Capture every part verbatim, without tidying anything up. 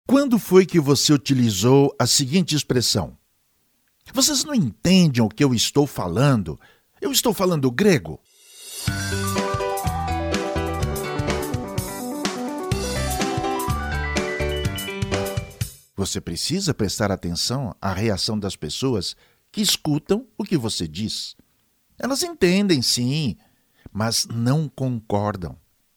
Quando foi que você utilizou a seguinte expressão? Vocês não entendem o que eu estou falando? Eu estou falando grego. Você precisa prestar atenção à reação das pessoas que escutam o que você diz. Elas entendem, sim, mas não concordam.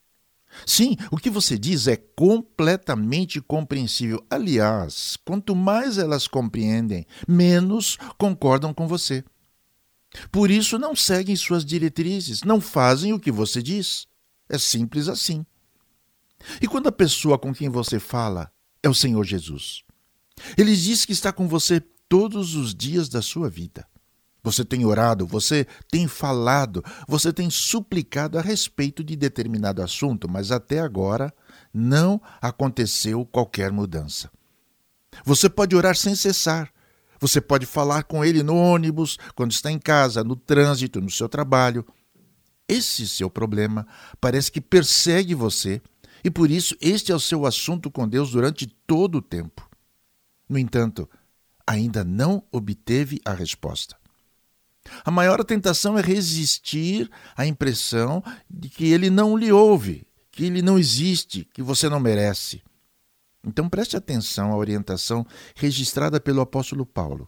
Sim, o que você diz é completamente compreensível. Aliás, quanto mais elas compreendem, menos concordam com você. Por isso, não seguem suas diretrizes, não fazem o que você diz. É simples assim. E quando a pessoa com quem você fala é o Senhor Jesus? Ele diz que está com você todos os dias da sua vida. Você tem orado, você tem falado, você tem suplicado a respeito de determinado assunto, mas até agora não aconteceu qualquer mudança. Você pode orar sem cessar. Você pode falar com ele no ônibus, quando está em casa, no trânsito, no seu trabalho. Esse seu problema parece que persegue você e por isso este é o seu assunto com Deus durante todo o tempo. No entanto, ainda não obteve a resposta. A maior tentação é resistir à impressão de que ele não lhe ouve, que ele não existe, que você não merece. Então preste atenção à orientação registrada pelo apóstolo Paulo.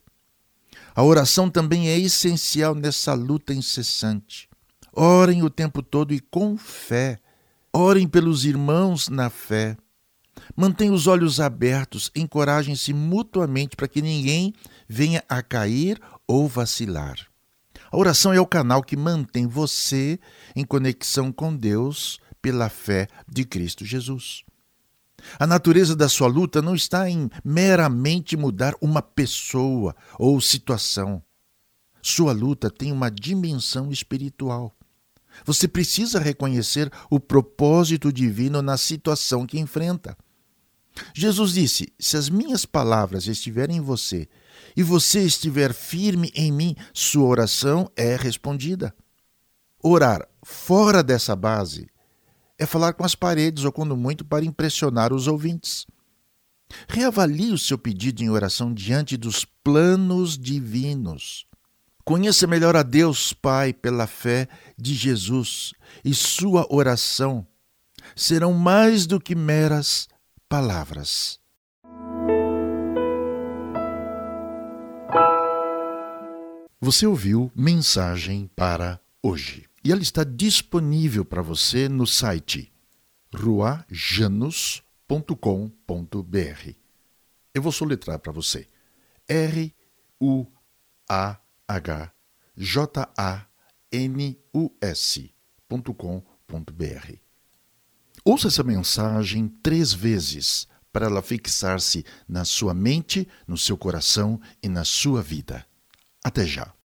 A oração também é essencial nessa luta incessante. Orem o tempo todo e com fé. Orem pelos irmãos na fé. Mantenham os olhos abertos, encorajem-se mutuamente para que ninguém venha a cair ou vacilar. A oração é o canal que mantém você em conexão com Deus pela fé de Cristo Jesus. A natureza da sua luta não está em meramente mudar uma pessoa ou situação. Sua luta tem uma dimensão espiritual. Você precisa reconhecer o propósito divino na situação que enfrenta. Jesus disse: se as minhas palavras estiverem em você e você estiver firme em mim, sua oração é respondida. Orar fora dessa base é falar com as paredes ou, quando muito, para impressionar os ouvintes. Reavalie o seu pedido em oração diante dos planos divinos. Conheça melhor a Deus Pai pela fé de Jesus e sua oração serão mais do que meras palavras. Você ouviu Mensagem para Hoje. E ela está disponível para você no site ruajanus ponto com ponto b r. Eu vou soletrar para você. R U A H J A N U S ponto com ponto b r. Ouça essa mensagem três vezes para ela fixar-se na sua mente, no seu coração e na sua vida. Até já.